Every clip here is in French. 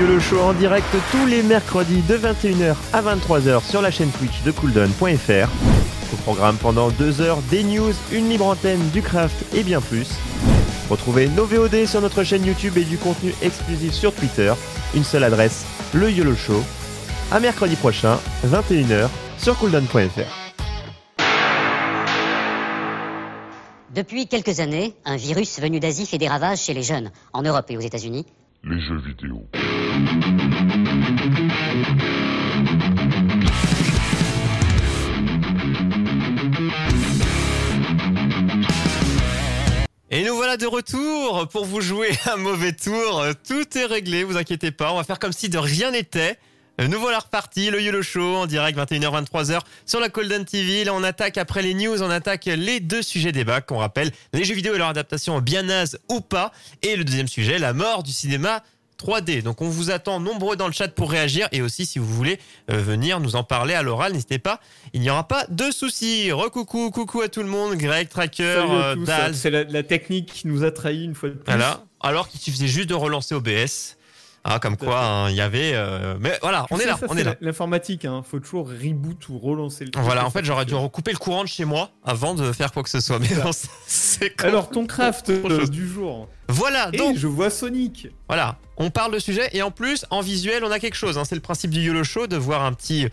YOLO Show en direct tous les mercredis de 21h à 23h sur la chaîne Twitch de cooldown.fr. Au programme pendant 2 heures, des news, une libre antenne, du craft et bien plus. Retrouvez nos VOD sur notre chaîne YouTube et du contenu exclusif sur Twitter. Une seule adresse, le YOLO Show. À mercredi prochain, 21h sur cooldown.fr. Depuis quelques années, un virus venu d'Asie fait des ravages chez les jeunes, en Europe et aux États-Unis. Les jeux vidéo. Et nous voilà de retour pour vous jouer un mauvais tour. Tout est réglé, vous inquiétez pas, on va faire comme si de rien n'était. Nous voilà repartis, le YOLO Show en direct 21h 23h sur la Cooldown TV. Là on attaque après les news, on attaque les 2 sujets débat qu'on rappelle, les jeux vidéo et leur adaptation bien naze ou pas. Et le deuxième sujet, la mort du cinéma 3D. Donc on vous attend nombreux dans le chat pour réagir et aussi si vous voulez venir nous en parler à l'oral, n'hésitez pas, il n'y aura pas de soucis. Recoucou, coucou à tout le monde, Greg, Tracker, Dal. C'est la technique qui nous a trahis une fois de plus. Voilà, alors qu'il suffisait juste de relancer OBS. Ah, comme quoi, il y avait... Mais voilà, on est là, on est là. L'informatique, faut toujours reboot ou relancer le truc. Voilà, en fait, j'aurais dû recouper le courant de chez moi avant de faire quoi que ce soit. Mais non, c'est con. Alors, ton craft du jour. Voilà, donc... Et je vois Sonic. Voilà, on parle de sujet et en plus, en visuel, on a quelque chose. C'est le principe du YOLO Show, de voir un petit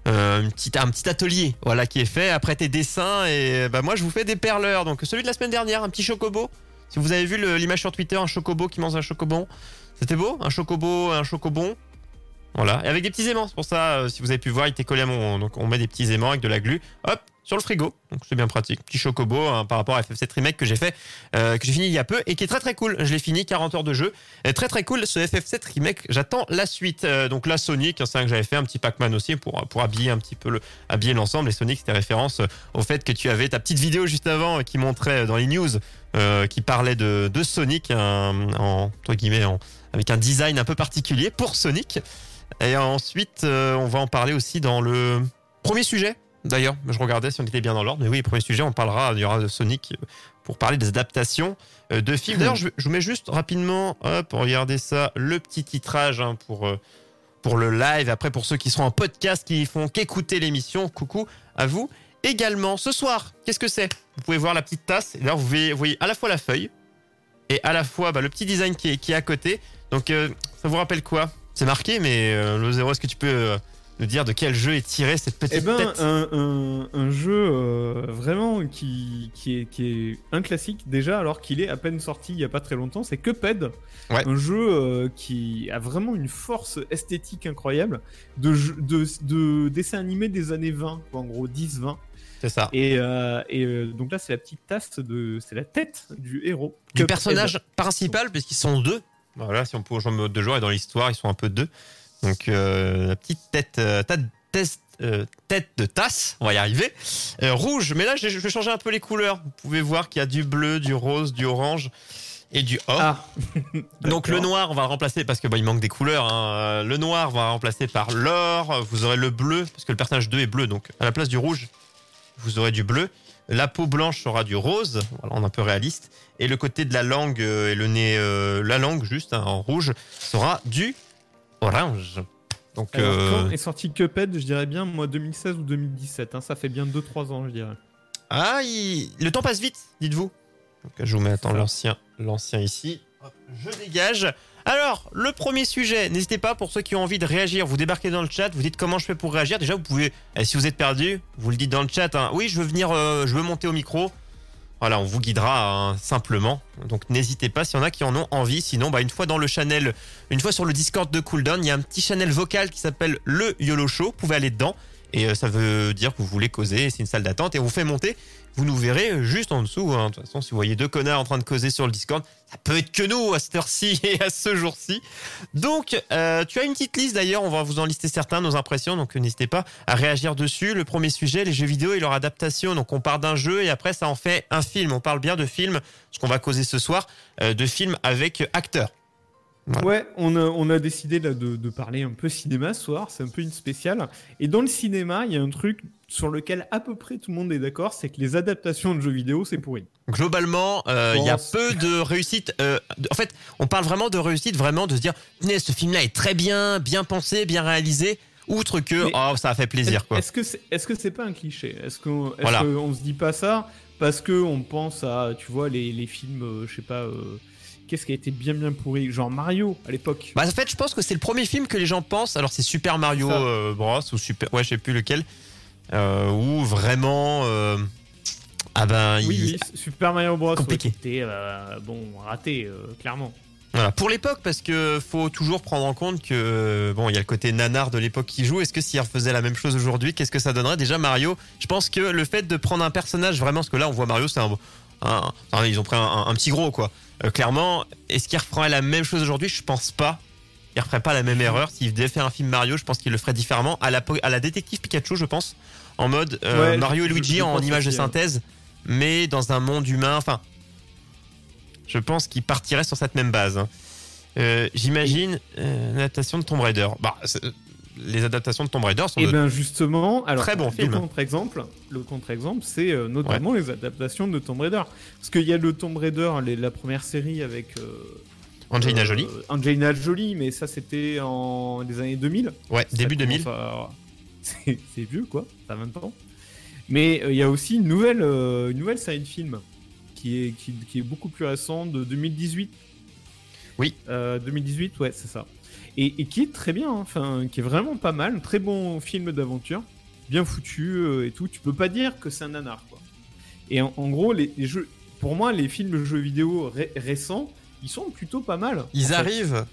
atelier voilà, qui est fait après tes dessins. Et moi, je vous fais des perleurs. Donc, celui de la semaine dernière, un petit chocobo. Si vous avez vu l'image sur Twitter, un chocobo qui mange un chocobon. C'était beau, un chocobon. Voilà, et avec des petits aimants. C'est pour ça, si vous avez pu voir, il était collé à mon... Donc on met des petits aimants avec de la glu, hop, sur le frigo. Donc c'est bien pratique. Petit chocobo par rapport à FF7 Remake que j'ai fait, que j'ai fini il y a peu et qui est très très cool. Je l'ai fini, 40 heures de jeu. Et très très cool ce FF7 Remake. J'attends la suite. Donc la Sonic, c'est un que j'avais fait, un petit Pac-Man aussi pour habiller un petit peu habiller l'ensemble. Et Sonic, c'était référence au fait que tu avais ta petite vidéo juste avant qui montrait dans les news qui parlait de Sonic entre guillemets avec un design un peu particulier pour Sonic. Et ensuite, on va en parler aussi dans le premier sujet. D'ailleurs, je regardais si on était bien dans l'ordre. Mais oui, premier sujet, il y aura de Sonic pour parler des adaptations de films. D'ailleurs, je vous mets juste rapidement, regardez ça, le petit titrage pour le live. Après, pour ceux qui seront en podcast, qui font qu'écouter l'émission, coucou à vous. Également, ce soir, qu'est-ce que c'est ? Vous pouvez voir la petite tasse. Et là, vous voyez à la fois la feuille et à la fois le petit design qui est à côté. Donc, ça vous rappelle quoi ? C'est marqué, mais le zéro, est-ce que tu peux nous dire de quel jeu est tiré cette petite tête ? Un jeu vraiment qui est un classique déjà, alors qu'il est à peine sorti il n'y a pas très longtemps. C'est Cuphead, ouais. Un jeu qui a vraiment une force esthétique incroyable de dessin animé des années 20, quoi, en gros 10-20. C'est ça. Et donc là, c'est la petite tasse c'est la tête du héros. Du personnage principal, puisqu'ils sont 2. Voilà, si on peut jouer en mode de joueur et dans l'histoire, ils sont un peu 2. Donc la petite tête de tasse, on va y arriver. Rouge, mais là je vais changer un peu les couleurs. Vous pouvez voir qu'il y a du bleu, du rose, du orange et du or. Ah. Donc le noir, on va le remplacer parce que il manque des couleurs. Le noir, on va le remplacer par l'or. Vous aurez le bleu parce que le personnage 2 est bleu. Donc à la place du rouge, vous aurez du bleu. La peau blanche sera du rose, voilà, on est un peu réaliste. Et le côté de la langue et le nez, la langue juste en rouge, sera du orange. Donc, quand est sorti Cuphead, je dirais bien, moi 2016 ou 2017. Ça fait bien 2-3 ans, je dirais. Ah, le temps passe vite, dites-vous. Donc, je vous mets l'ancien ici. Hop, je dégage. Alors, le premier sujet, n'hésitez pas pour ceux qui ont envie de réagir, vous débarquez dans le chat, vous dites comment je fais pour réagir. Déjà, vous pouvez, si vous êtes perdu, vous le dites dans le chat. Oui, je veux venir, je veux monter au micro. Voilà, on vous guidera simplement. Donc, n'hésitez pas s'il y en a qui en ont envie. Sinon, une fois dans le channel, une fois sur le Discord de Cooldown, il y a un petit channel vocal qui s'appelle le YOLO Show. Vous pouvez aller dedans. Et ça veut dire que vous voulez causer, c'est une salle d'attente et on vous fait monter. Vous nous verrez juste en dessous. De toute façon, si vous voyez 2 connards en train de causer sur le Discord, ça peut être que nous à cette heure-ci et à ce jour-ci. Donc, tu as une petite liste d'ailleurs, on va vous en lister certains, nos impressions. Donc, n'hésitez pas à réagir dessus. Le premier sujet, les jeux vidéo et leur adaptation. Donc, on part d'un jeu et après, ça en fait un film. On parle bien de films, ce qu'on va causer ce soir, de films avec acteurs. Voilà. Ouais, on a décidé là, de parler un peu cinéma ce soir, c'est un peu une spéciale. Et dans le cinéma, il y a un truc sur lequel à peu près tout le monde est d'accord, c'est que les adaptations de jeux vidéo, c'est pourri. Globalement, il y a peu de réussite. En fait, on parle vraiment de réussite, vraiment de se dire, ce film-là est très bien pensé, bien réalisé. Outre que, ça a fait plaisir, quoi. Est-ce que c'est pas un cliché ? Est-ce qu'on se dit pas ça parce que on pense à, tu vois, les films, je sais pas, qu'est-ce qui a été bien pourri, genre Mario à l'époque. Bah en fait, je pense que c'est le premier film que les gens pensent. Alors c'est Super Mario Bros ou Super, ouais, je sais plus lequel, où vraiment, oui, Super Mario Bros. Compliqué. C'était raté, clairement. Voilà, pour l'époque, parce que faut toujours prendre en compte que il y a le côté nanar de l'époque qui joue. Est-ce que s'il refaisait la même chose aujourd'hui, qu'est-ce que ça donnerait ? Déjà Mario, je pense que le fait de prendre un personnage vraiment, parce que là on voit Mario, c'est ils ont pris un petit gros, quoi. Clairement, est-ce qu'il referait la même chose aujourd'hui ? Je pense pas. Il referait pas la même erreur. S'il devait faire un film Mario, je pense qu'il le ferait différemment. À la détective Pikachu, je pense, en mode Mario et Luigi en image de synthèse, mais dans un monde humain. Enfin. Je pense qu'il partirait sur cette même base. J'imagine une adaptation de Tomb Raider. Les adaptations de Tomb Raider sont justement, alors, très bons films. Le contre-exemple, c'est notamment les adaptations de Tomb Raider. Parce qu'il y a le Tomb Raider, la première série avec Angelina Jolie. Angelina Jolie, mais ça c'était en les années 2000. Ouais, début 2000. C'est vieux, quoi, ça a 20 ans. Mais il y a aussi une nouvelle série de films qui est beaucoup plus récente, de 2018. Oui. 2018, ouais, c'est ça. Et qui est très bien, enfin, qui est vraiment pas mal. Très bon film d'aventure, bien foutu et tout. Tu peux pas dire que c'est un nanar, quoi. Et en gros, les jeux, pour moi, les films de jeux vidéo récents, ils sont plutôt pas mal. Ils arrivent.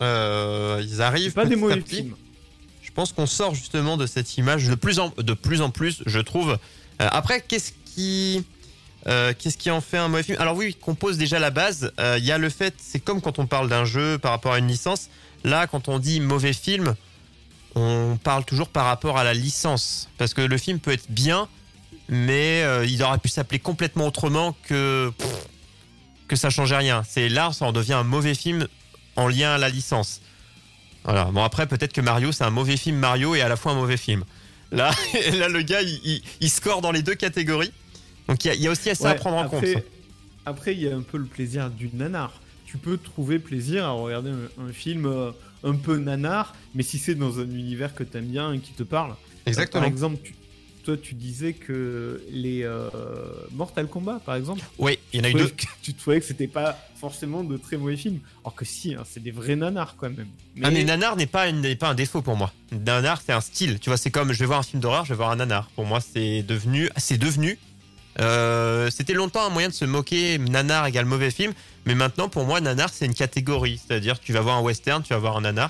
C'est pas des mauvais films. Je pense qu'on sort justement de cette image de plus en plus, je trouve. Après, qu'est-ce qui en fait un mauvais film ? Alors oui, qu'on pose déjà la base. Il y a le fait, c'est comme quand on parle d'un jeu par rapport à une licence. Là, quand on dit mauvais film, on parle toujours par rapport à la licence. Parce que le film peut être bien, mais il aurait pu s'appeler complètement autrement que ça changeait rien. C'est là, ça en devient un mauvais film en lien à la licence. Voilà. Bon, après, peut-être que Mario, c'est un mauvais film Mario et à la fois un mauvais film. Là le gars, il score dans les deux catégories. Donc il y a aussi ça à prendre en compte. Après, il y a un peu le plaisir du nanar. Tu peux trouver plaisir à regarder un film un peu nanar, mais si c'est dans un univers que t'aimes bien et qui te parle. Exactement. Par exemple, toi, tu disais que les Mortal Kombat, par exemple. Oui, il y en a eu deux. Tu trouvais que c'était pas forcément de très mauvais films. Alors que si, c'est des vrais nanars quand même. Mais nanar n'est pas un défaut pour moi. Nanar, c'est un style. Tu vois, c'est comme je vais voir un film d'horreur, je vais voir un nanar. Pour moi, c'est devenu. C'était longtemps un moyen de se moquer, nanar égale mauvais film, mais maintenant pour moi nanar c'est une catégorie, c'est-à-dire tu vas voir un western, tu vas voir un nanar.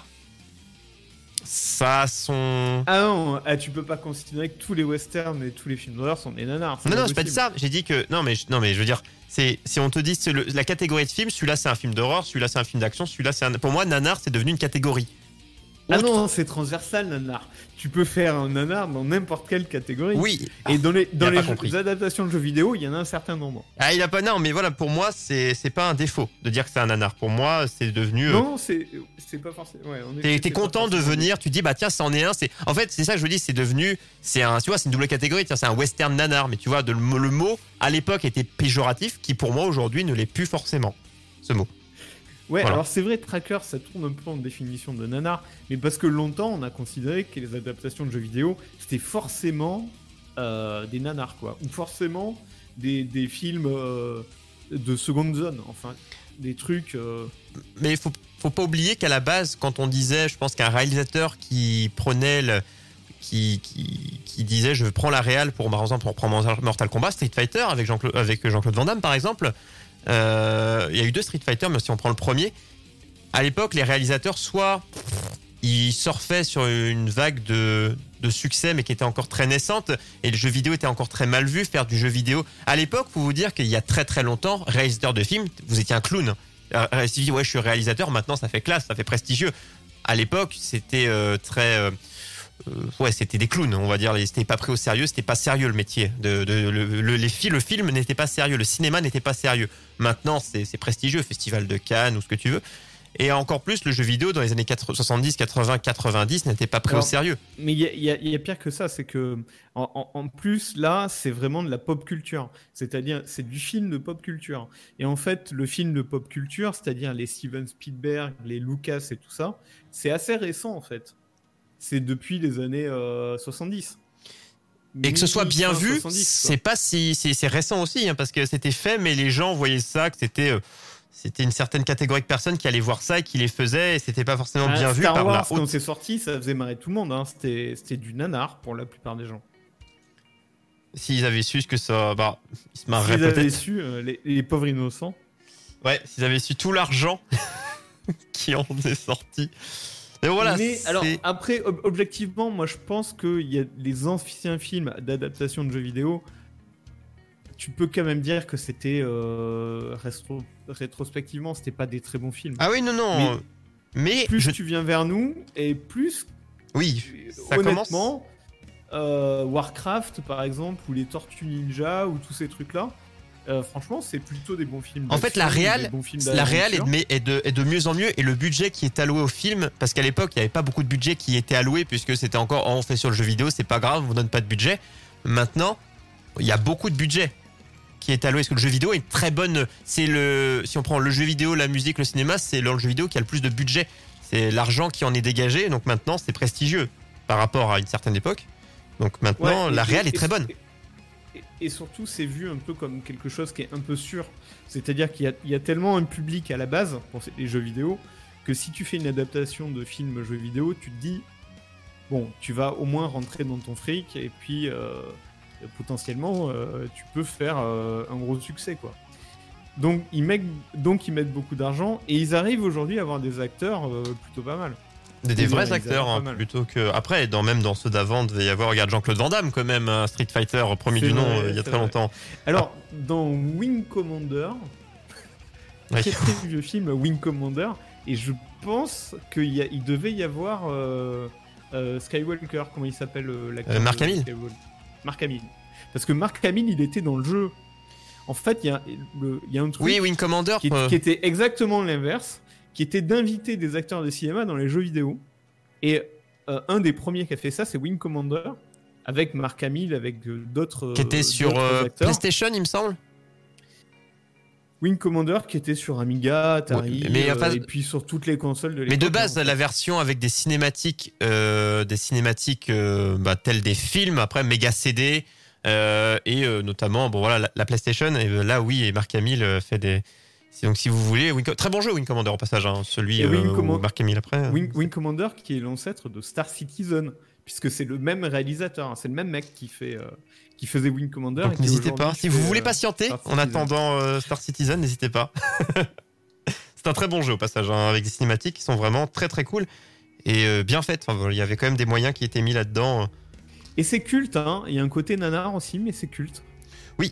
Ça a son... Ah non, tu peux pas considérer que tous les westerns et tous les films d'horreur sont des nanars. Non, j'ai pas dit ça, j'ai dit que... Non mais je veux dire, si on te dit la catégorie de film, celui-là c'est un film d'horreur, celui-là c'est un film d'action, celui-là c'est un... Pour moi nanar c'est devenu une catégorie. Ah non, c'est transversal, nanar. Tu peux faire un nanar dans n'importe quelle catégorie. Oui. Et dans les adaptations de jeux vidéo, il y en a un certain nombre. Ah, il a pas... Non, mais voilà, pour moi, c'est pas un défaut de dire que c'est un nanar. Pour moi, c'est devenu... Non, c'est pas forcément... Ouais, t'es content de venir, tu dis, bah tiens, ça en est un. En fait, c'est ça que je veux dire, c'est devenu... Tu vois, c'est une double catégorie. Tiens, c'est un western nanar. Mais tu vois, le mot, à l'époque, était péjoratif, qui pour moi, aujourd'hui, ne l'est plus forcément, ce mot. Ouais, voilà. Alors c'est vrai, Tracker, ça tourne un peu en définition de nanar, mais parce que longtemps, on a considéré que les adaptations de jeux vidéo, c'était forcément des nanars, quoi. Ou forcément des films de seconde zone, enfin, des trucs... Mais il faut pas oublier qu'à la base, quand on disait, je pense qu'un réalisateur qui prenait qui disait, je prends la réal pour, par exemple, pour prendre Mortal Kombat, Street Fighter, avec Jean-Claude Van Damme, par exemple... Il y a eu 2 Street Fighter, mais si on prend le premier, à l'époque, les réalisateurs, soit ils surfaient sur une vague de succès, mais qui était encore très naissante, et le jeu vidéo était encore très mal vu. Faire du jeu vidéo à l'époque, faut vous dire qu'il y a très très longtemps, réalisateur de films, vous étiez un clown. Si je suis réalisateur, maintenant ça fait classe, ça fait prestigieux. À l'époque, c'était c'était des clowns, on va dire. C'était pas pris au sérieux, c'était pas sérieux le métier. Le film n'était pas sérieux, le cinéma n'était pas sérieux. Maintenant, c'est prestigieux, Festival de Cannes ou ce que tu veux. Et encore plus, le jeu vidéo dans les années 70, 80, 90 n'était pas pris au sérieux. Mais il y a pire que ça, c'est que en plus, là, c'est vraiment de la pop culture. C'est-à-dire, c'est du film de pop culture. Et en fait, le film de pop culture, c'est-à-dire les Steven Spielberg, les Lucas et tout ça, c'est assez récent, en fait. C'est depuis les années 70. Et que ce soit bien vu, 70, c'est pas si c'est récent aussi, hein, parce que c'était fait, mais les gens voyaient ça, que c'était une certaine catégorie de personnes qui allaient voir ça et qui les faisaient, et c'était pas forcément bien vu Star par Wars, la haute. quand c'est sorti, ça faisait marrer tout le monde. Hein. C'était du nanar pour la plupart des gens. S'ils avaient su ce que ça, ils se marreraient S'ils peut-être. avaient su, les pauvres innocents. Ouais, s'ils avaient su tout l'argent qui en est sorti. Mais voilà. Mais alors après, objectivement, moi je pense qu'il y a les anciens films d'adaptation de jeux vidéo. Tu peux quand même dire que c'était rétrospectivement, c'était pas des très bons films. Ah oui, non. Mais plus tu viens vers nous et plus. Oui, ça honnêtement, Warcraft par exemple, ou les Tortues Ninja, ou tous ces trucs-là. Franchement, c'est plutôt des bons films. En fait, la réal est de mieux en mieux, et le budget qui est alloué au film, parce qu'à l'époque, il n'y avait pas beaucoup de budget qui était alloué, puisque c'était encore on fait sur le jeu vidéo, c'est pas grave, on vous donne pas de budget. Maintenant, il y a beaucoup de budget qui est alloué, parce que le jeu vidéo est une très bonne. Si on prend le jeu vidéo, la musique, le cinéma, c'est le jeu vidéo qui a le plus de budget. C'est l'argent qui en est dégagé, donc maintenant, c'est prestigieux par rapport à une certaine époque. Donc maintenant, la réal est très bonne. Et surtout, c'est vu un peu comme quelque chose qui est un peu sûr. C'est-à-dire qu'il y a tellement un public à la base pour les jeux vidéo que si tu fais une adaptation de film jeu vidéo, tu te dis, bon, tu vas au moins rentrer dans ton fric et puis potentiellement, tu peux faire un gros succès, quoi. Donc ils mettent beaucoup d'argent et ils arrivent aujourd'hui à avoir des acteurs plutôt pas mal. Des vrais acteurs, hein, plutôt que. Après, même dans ceux d'avant, il devait y avoir, regarde, Jean-Claude Van Damme, quand même, un Street Fighter premier du nom, il y a très longtemps. Alors, dans Wing Commander, très vieux film, Wing Commander, et je pense qu'il devait y avoir Skywalker, comment il s'appelle l'acteur Mark Hamill. Mark Hamill. Parce que Mark Hamill, il était dans le jeu. En fait, il y a un truc. Oui, Wing Commander. Qui était exactement l'inverse, qui était d'inviter des acteurs de cinéma dans les jeux vidéo. Et un des premiers qui a fait ça, c'est Wing Commander, avec Mark Hamill, avec d'autres. Qui était sur PlayStation, il me semble. Wing Commander qui était sur Amiga, Atari, et puis sur toutes les consoles de l'époque. Mais de base, la version avec des cinématiques telles des films, après méga CD, et notamment, la PlayStation. Et là, oui, et Mark Hamill fait des. Donc, si vous voulez, très bon jeu Wing Commander au passage, hein, celui où Mark Hamill après. Wing Commander qui est l'ancêtre de Star Citizen, puisque c'est le même réalisateur, hein, c'est le même mec qui faisait Wing Commander. Donc n'hésitez pas, si vous voulez patienter en attendant Star Citizen, n'hésitez pas. C'est un très bon jeu au passage, hein, avec des cinématiques qui sont vraiment très très cool et bien faites. Enfin, il y avait quand même des moyens qui étaient mis là-dedans. Et c'est culte, hein. Il y a un côté nanar aussi, mais c'est culte. Oui.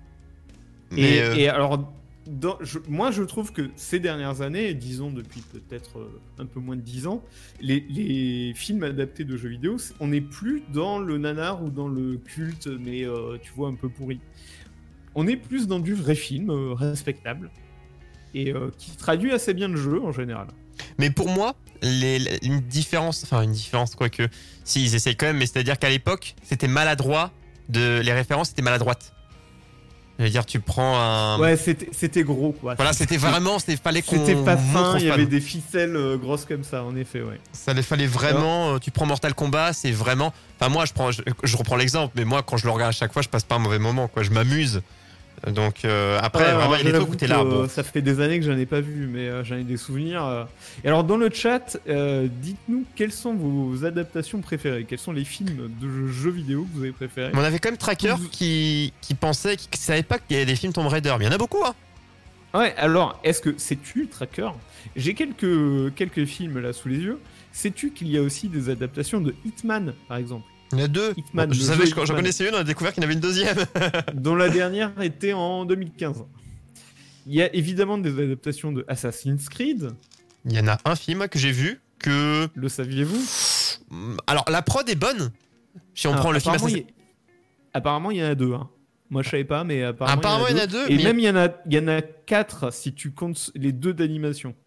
Et alors, moi je trouve que ces dernières années, disons depuis peut-être un peu moins de 10 ans, les films adaptés de jeux vidéo, on n'est plus dans le nanar ou dans le culte, mais tu vois, un peu pourri. On est plus dans du vrai film, respectable, et qui traduit assez bien le jeu en général. Mais pour moi, une différence, quoique, si ils essayent quand même, mais c'est-à-dire qu'à l'époque, c'était maladroit, les références étaient maladroites. Je veux dire, tu prends un. Ouais, c'était gros, quoi. Voilà, c'était vraiment. Fallait qu'on. C'était pas fin, il y avait des ficelles grosses comme ça, en effet, ouais. Ça fallait vraiment. Tu prends Mortal Kombat, c'est vraiment. Enfin, moi, je reprends l'exemple, mais moi, quand je le regarde à chaque fois, je passe pas un mauvais moment, quoi. Je m'amuse. Donc, après, vraiment, il y a des trucs où t'es là. Bon. Ça fait des années que j'en ai pas vu, mais j'en ai des souvenirs. Et alors, dans le chat, dites-nous quelles sont vos adaptations préférées. Quels sont les films de jeux vidéo que vous avez préférés. On avait quand même Tracker qui pensait, qui savait pas qu'il y avait des films Tomb Raider. Mais il y en a beaucoup, hein. Ouais, alors, est-ce que sais-tu, Tracker? J'ai quelques films là sous les yeux. Sais-tu qu'il y a aussi des adaptations de Hitman, par exemple? Il y en a deux. Hitman, j'en connaissais une, on a découvert qu'il y en avait une deuxième. Dont la dernière était en 2015. Il y a évidemment des adaptations de Assassin's Creed. Il y en a un film que j'ai vu que... Le saviez-vous? Alors, la prod est bonne. Si on prend le film Assassin's... Apparemment, il y en a deux. Hein. Moi, je savais pas, mais apparemment il y en a deux. Et même, il y en a 4 si tu comptes les 2 d'animation.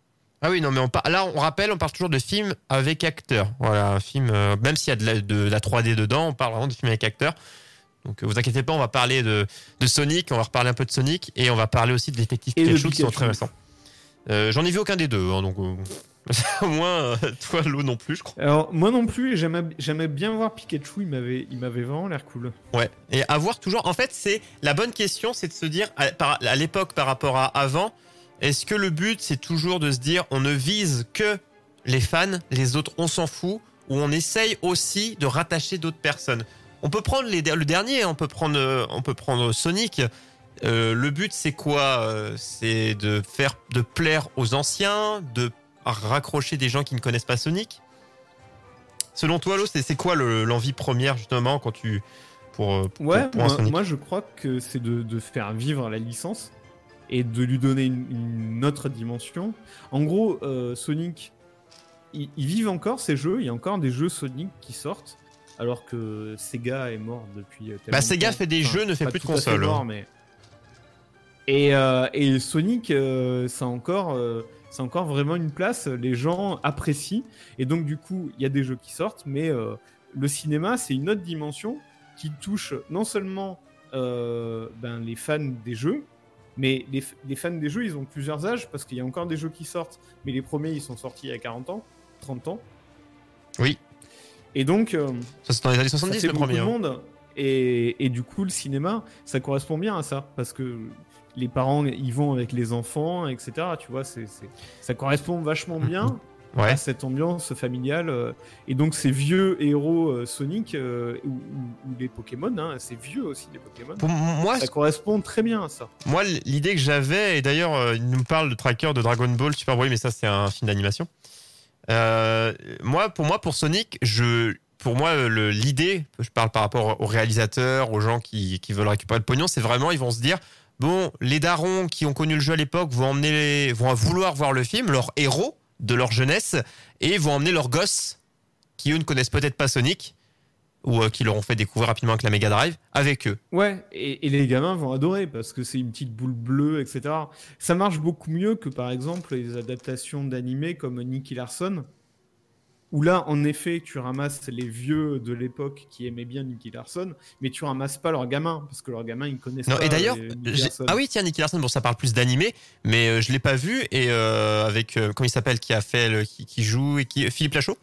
Ah oui, non, mais là, on rappelle, on parle toujours de films avec acteurs. Voilà, un film, même s'il y a de la 3D dedans, on parle vraiment de films avec acteurs. Donc, vous inquiétez pas, on va parler de Sonic, on va reparler un peu de Sonic, et on va parler aussi de Détective Pikachu qui sont très récents. J'en ai vu aucun des deux, hein, donc au moins, toi, Lo non plus, je crois. Alors, moi non plus, et j'aimais bien voir Pikachu, il m'avait vraiment l'air cool. Ouais, et à voir toujours. En fait, c'est la bonne question, c'est de se dire, à l'époque par rapport à avant, est-ce que le but, c'est toujours de se dire, on ne vise que les fans, les autres, on s'en fout, ou on essaye aussi de rattacher d'autres personnes? On peut prendre le dernier, on peut prendre Sonic. Le but, c'est quoi? C'est de plaire aux anciens, de raccrocher des gens qui ne connaissent pas Sonic. Selon toi, Lo, c'est quoi l'envie première justement quand pour un Sonic? Moi, je crois que c'est de faire vivre la licence et de lui donner une autre dimension. En gros, Sonic, ils vivent encore ces jeux. Il y a encore des jeux Sonic qui sortent, alors que Sega est mort depuis tellement Sega temps. fait des jeux, ne fait plus de consoles. Mort, mais... et Sonic, ça a encore vraiment une place. Les gens apprécient. Et donc, du coup, il y a des jeux qui sortent, mais le cinéma, c'est une autre dimension qui touche non seulement les fans des jeux, mais les fans des jeux, ils ont plusieurs âges, parce qu'il y a encore des jeux qui sortent, mais les premiers, ils sont sortis il y a 40 ans, 30 ans. Oui. Et donc, ça, c'est dans les années 70, le premier. Ça fait beaucoup de monde. Et du coup, le cinéma, ça correspond bien à ça, parce que les parents, ils vont avec les enfants, etc. Tu vois, ça correspond vachement bien à cette ambiance familiale. Et donc, ces vieux héros Sonic ou les Pokémon, hein, c'est vieux aussi, les Pokémon. Pour moi, ça correspond très bien à ça. Moi, l'idée que j'avais, et d'ailleurs, il nous parle de tracker de Dragon Ball Super Broly, mais ça, c'est un film d'animation. Pour Sonic, l'idée, je parle par rapport aux réalisateurs, aux gens qui veulent récupérer le pognon, c'est vraiment, ils vont se dire, bon, les darons qui ont connu le jeu à l'époque vont vouloir voir le film, leurs héros de leur jeunesse, et vont emmener leurs gosses qui eux ne connaissent peut-être pas Sonic, ou qui leur ont fait découvrir rapidement avec la Mega Drive, avec eux. Ouais, et les gamins vont adorer, parce que c'est une petite boule bleue, etc. Ça marche beaucoup mieux que, par exemple, les adaptations d'animés comme Nicky Larson, où là, en effet, tu ramasses les vieux de l'époque qui aimaient bien Nicky Larson, mais tu ramasses pas leurs gamins, parce que leurs gamins, ils connaissent pas. Et d'ailleurs, ah oui, tiens, Nicky Larson, bon, ça parle plus d'animé, mais je l'ai pas vu, et avec, comment il s'appelle, qui a fait, qui joue, et Philippe Lachaud,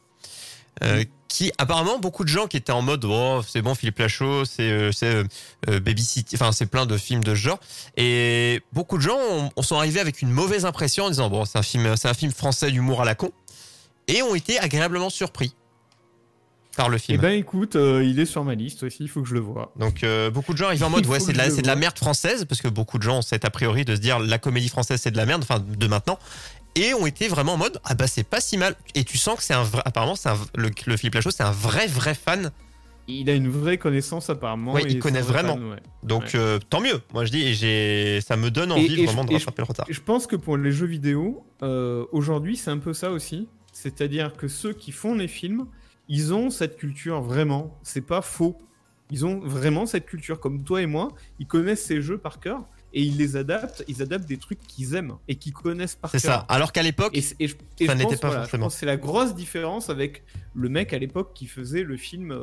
qui apparemment, beaucoup de gens qui étaient en mode, oh, c'est bon, Philippe Lachaud, c'est Babysitter, enfin, c'est plein de films de ce genre, et beaucoup de gens sont arrivés avec une mauvaise impression en disant, bon, c'est un film français d'humour à la con, et ont été agréablement surpris par le film. Eh ben écoute, il est sur ma liste aussi, il faut que je le voie. Donc beaucoup de gens arrivent en mode, ouais, c'est de la merde française, parce que beaucoup de gens ont cet a priori de se dire la comédie française c'est de la merde, enfin de maintenant, et ont été vraiment en mode, ah bah c'est pas si mal. Et tu sens que c'est un vrai, apparemment le Philippe Lachaud, c'est un vrai fan. Il a une vraie connaissance apparemment. Ouais, il connaît vraiment. Fan, ouais. Donc tant mieux. Moi je dis, et ça me donne envie vraiment de rattraper le retard. Je pense que pour les jeux vidéo, aujourd'hui c'est un peu ça aussi. C'est-à-dire que ceux qui font les films, ils ont cette culture vraiment. C'est pas faux. Ils ont vraiment cette culture. Comme toi et moi, ils connaissent ces jeux par cœur et ils les adaptent. Ils adaptent des trucs qu'ils aiment et qu'ils connaissent par cœur. C'est ça. Alors qu'à l'époque, ça n'était pas forcément. Je pense que c'est la grosse différence avec le mec à l'époque qui faisait le film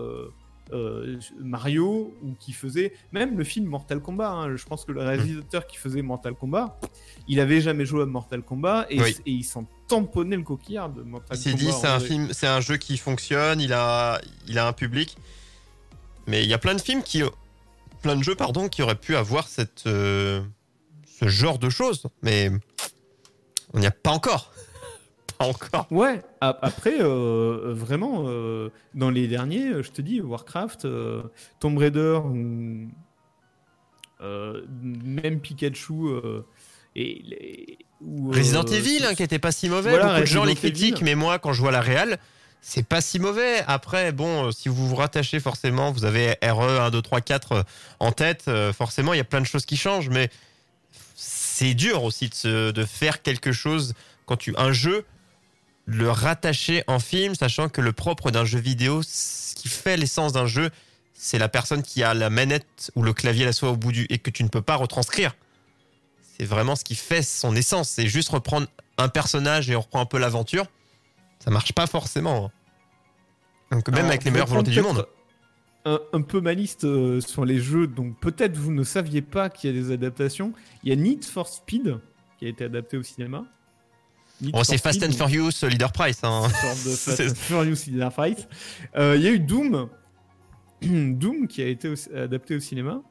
Mario ou qui faisait même le film Mortal Kombat. Hein. Je pense que le réalisateur qui faisait Mortal Kombat, il avait jamais joué à Mortal Kombat et il s'en tamponnait le coquillard de Mortal Kombat. Il s'est dit c'est un jeu qui fonctionne, il a un public, mais il y a plein de jeux qui auraient pu avoir ce genre de choses, mais on n'y a pas encore. Encore. Ouais, après, vraiment, dans les derniers, je te dis, Warcraft, Tomb Raider, même Pikachu, Resident Evil, qui était pas si mauvais. Voilà, beaucoup de gens les critiquent, mais moi, quand je vois la réal, c'est pas si mauvais. Après, bon, si vous vous rattachez forcément, vous avez RE 1, 2, 3, 4 en tête, forcément, il y a plein de choses qui changent, mais c'est dur aussi de faire quelque chose un jeu, le rattacher en film, sachant que le propre d'un jeu vidéo, ce qui fait l'essence d'un jeu, c'est la personne qui a la manette ou le clavier la soie au bout et que tu ne peux pas retranscrire. C'est vraiment ce qui fait son essence. C'est juste reprendre un personnage et on reprend un peu l'aventure, ça marche pas forcément. Hein. Donc même avec les meilleures volontés du monde. Un peu ma liste sur les jeux, donc peut-être vous ne saviez pas qu'il y a des adaptations. Il y a Need for Speed qui a été adapté au cinéma. C'est Fast and Furious Leader Price. Hein. Fast and Furious Leader Price. Il y a eu Doom. Doom qui a été adapté au cinéma.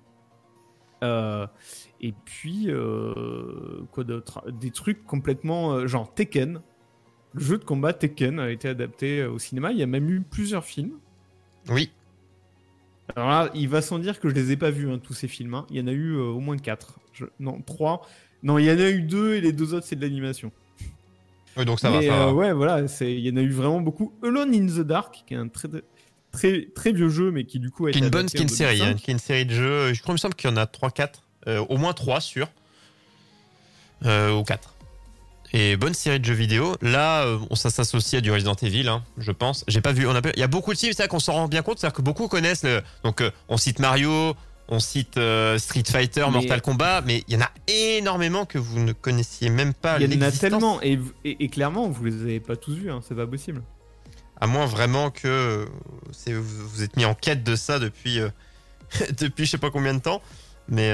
Et puis, quoi d'autre ? Des trucs complètement... genre Tekken. Le jeu de combat Tekken a été adapté au cinéma. Il y a même eu plusieurs films. Oui. Alors là, il va sans dire que je les ai pas vus, tous ces films. Hein. Il y en a eu au moins 4. Non, 3. Non, il y en a eu 2 et les 2 autres, c'est de l'animation. Oui, donc ça va. Ouais, voilà, il y en a eu vraiment beaucoup. Alone in the Dark, qui est un très, très vieux jeu, mais qui du coup a été adapté en 2005. Qui est une série, hein, qui est une série de jeux. Je crois, il me semble qu'il y en a 3-4. Au moins 3 sûrs. Ou 4. Et bonne série de jeux vidéo. Là, ça s'associe à du Resident Evil, hein, je pense. J'ai pas vu. Il y a beaucoup de films, c'est ça qu'on s'en rend bien compte. C'est-à-dire que beaucoup connaissent. Donc, on cite Mario, on cite Street Fighter, Mortal Kombat, mais il y en a énormément que vous ne connaissiez même pas. Il y en a tellement, et clairement, vous les avez pas tous vus. Hein, c'est pas possible. À moins vraiment que vous êtes mis en quête de ça depuis je sais pas combien de temps. Mais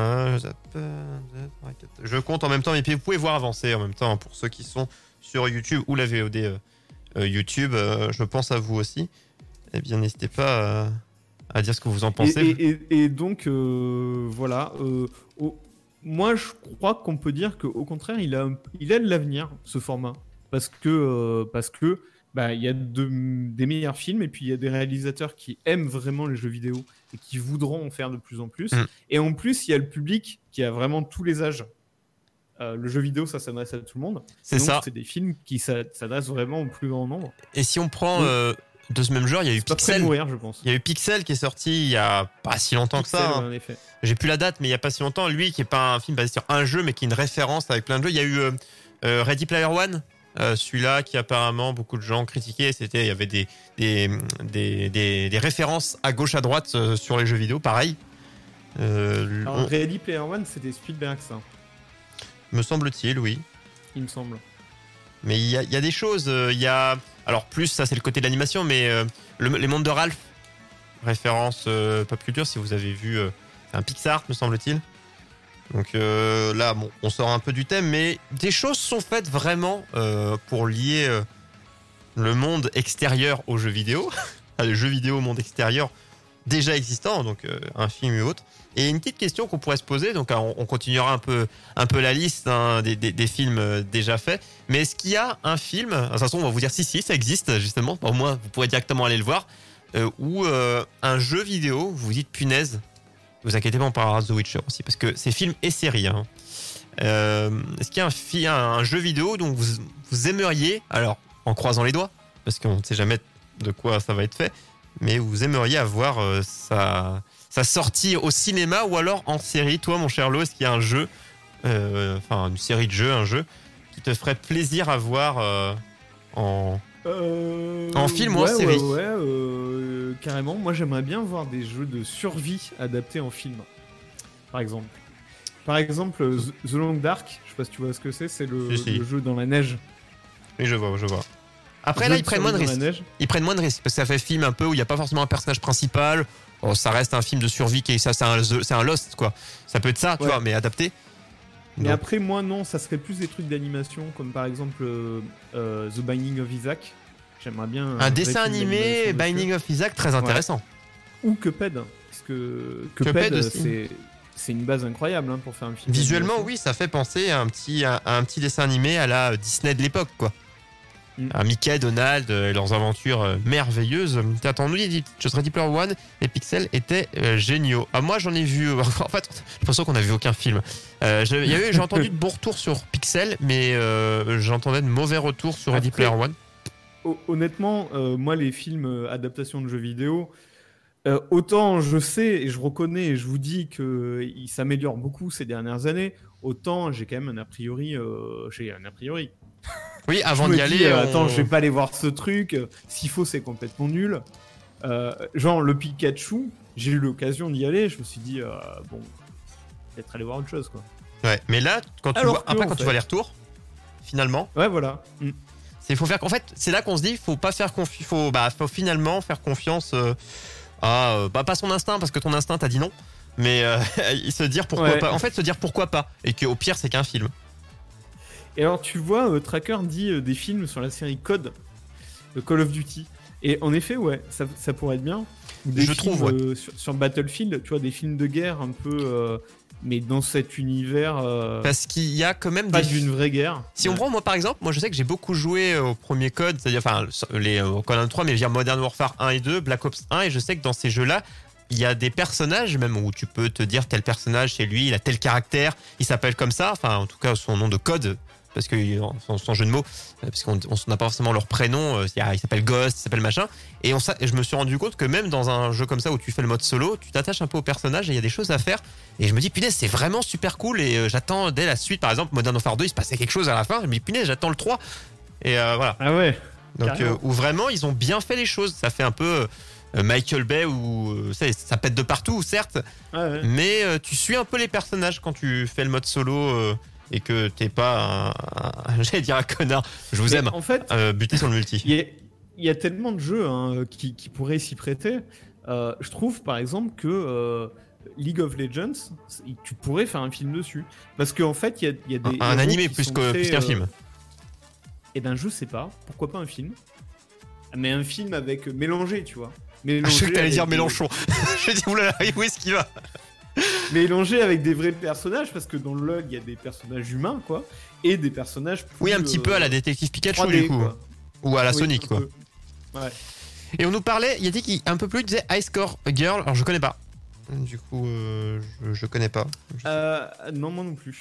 je compte en même temps, mais puis vous pouvez voir avancer en même temps pour ceux qui sont sur YouTube ou la VOD YouTube. Je pense à vous aussi. Eh bien, n'hésitez pas à dire ce que vous en pensez. Et donc, voilà. Moi, je crois qu'on peut dire qu'au contraire, il a de l'avenir, ce format. Parce que il y a des meilleurs films et puis il y a des réalisateurs qui aiment vraiment les jeux vidéo et qui voudront en faire de plus en plus. Et en plus, il y a le public qui a vraiment tous les âges. Le jeu vidéo, ça s'adresse à tout le monde. C'est ça. C'est des films qui s'adressent vraiment au plus grand nombre. Et si on prend de ce même genre, il y a eu Pixel. Mourir, je pense. Il y a eu Pixel qui est sorti il y a pas si longtemps que ça. En effet. J'ai plus la date, mais il y a pas si longtemps. Lui, qui est pas un film basé sur un jeu, mais qui est une référence avec plein de jeux. Il y a eu Ready Player One. Celui-là qui apparemment beaucoup de gens critiquaient, il y avait des références à gauche à droite sur les jeux vidéo, pareil. Ready Player One, c'était Spielberg, ça. Me semble-t-il, oui. Il me semble. Mais il y a des choses, alors plus ça c'est le côté de l'animation, mais les mondes de Ralph, référence pop culture, si vous avez vu, c'est un Pixar, me semble-t-il. Donc là, bon, on sort un peu du thème, mais des choses sont faites vraiment pour lier le monde extérieur aux jeux vidéo, le jeu vidéo au monde extérieur déjà existant, donc un film ou autre. Et une petite question qu'on pourrait se poser, donc on continuera un peu la liste des films déjà faits, mais est-ce qu'il y a un film, de toute façon on va vous dire si ça existe justement, au moins vous pourrez directement aller le voir, ou un jeu vidéo, vous vous dites punaise. Ne vous inquiétez pas, on parlera de The Witcher aussi, parce que c'est film et série. Hein. Est-ce qu'il y a un jeu vidéo dont vous aimeriez, alors en croisant les doigts, parce qu'on ne sait jamais de quoi ça va être fait, mais vous aimeriez avoir sa sortie au cinéma ou alors en série? Toi, mon cher Lo, est-ce qu'il y a un jeu, une série de jeux, un jeu qui te ferait plaisir à voir en film ou en série? Carrément. Moi, j'aimerais bien voir des jeux de survie adaptés en film, par exemple. Par exemple, The Long Dark, je sais pas si tu vois ce que c'est le jeu dans la neige. Oui, je vois. Après, là, ils prennent moins de risques. Ils prennent moins de risques, parce que ça fait film un peu où il n'y a pas forcément un personnage principal. Oh, ça reste un film de survie, c'est un Lost, quoi. Ça peut être ça, tu vois, mais adapté. Mais après, moi, non, ça serait plus des trucs d'animation, comme par exemple The Binding of Isaac. J'aimerais bien... Un dessin animé, Binding of Isaac, très intéressant. Ou Cuphead, parce que Cuphead, c'est une base incroyable pour faire un film. Visuellement, oui, ça fait penser à un petit dessin animé à la Disney de l'époque, quoi. À Mickey, Donald et leurs aventures merveilleuses. Attends, nous, je serais Ready Player One, les pixels étaient géniaux. Ah, moi, j'en ai vu... en fait, j'ai l'impression qu'on n'a vu aucun film. J'ai entendu de bons retours sur Pixel, mais j'entendais de mauvais retours sur Ready Player One. Honnêtement, moi, les films adaptations de jeux vidéo, autant je sais et je reconnais et je vous dis qu'ils s'améliorent beaucoup ces dernières années, autant j'ai quand même un a priori. Oui, avant d'y aller. Attends, je vais pas aller voir ce truc. S'il faut, c'est complètement nul. Genre, le Pikachu, j'ai eu l'occasion d'y aller. Je me suis dit, peut-être aller voir autre chose, quoi. Ouais, mais là, quand tu vois les retours, finalement. Ouais, voilà. En fait, c'est là qu'on se dit, faut finalement faire confiance à pas son instinct, parce que ton instinct t'a dit non, mais se dire pourquoi pas. En fait, se dire pourquoi pas, et qu'au pire, c'est qu'un film. Et alors, tu vois, Tracker dit des films sur la série Code, Call of Duty. Et en effet, ouais, ça pourrait être bien. Je trouve, sur Battlefield, tu vois, des films de guerre un peu. Mais dans cet univers. Parce qu'il y a quand même pas d'une vraie guerre. Si on prend, moi par exemple, je sais que j'ai beaucoup joué au premier Code, c'est-à-dire, les Call 3, mais je veux dire Modern Warfare 1 et 2, Black Ops 1, et je sais que dans ces jeux-là, il y a des personnages, même où tu peux te dire tel personnage, c'est lui, il a tel caractère, il s'appelle comme ça, enfin, en tout cas, son nom de code. Parce que son jeu de mots, parce qu'on n'a pas forcément leur prénom, il s'appelle Ghost, il s'appelle machin, et je me suis rendu compte que même dans un jeu comme ça où tu fais le mode solo, tu t'attaches un peu au personnage et il y a des choses à faire, et je me dis punaise, c'est vraiment super cool, et j'attends dès la suite, par exemple Modern Warfare 2, il se passait quelque chose à la fin, je me dis punaise, j'attends le 3, et voilà. Ah ouais. Donc où vraiment ils ont bien fait les choses, ça fait un peu Michael Bay où ça pète de partout, certes, mais tu suis un peu les personnages quand tu fais le mode solo. Et que t'es pas j'allais dire un connard, je vous aime, en fait, buter sur le multi. Il y a tellement de jeux qui pourraient s'y prêter. Je trouve par exemple que League of Legends, tu pourrais faire un film dessus. Parce qu'en fait, il y a des. Un animé plus qu'un film. Et ben, je sais pas, pourquoi pas un film. Mais un film avec mélangé, tu vois. Je sais que t'allais dire Mélenchon. Je dis, oulala, où est-ce qu'il va? Mélangé avec des vrais personnages, parce que dans le log il y a des personnages humains, quoi, et des personnages plus, oui, un petit peu à la détective Pikachu 3D, du coup, quoi. Ou à la Sonic, quoi. Ouais. Et on nous parlait, il y a dit qu'il un peu plus, il disait Ice Core Girl, alors je connais pas. Du coup, je connais pas. Non, moi non plus.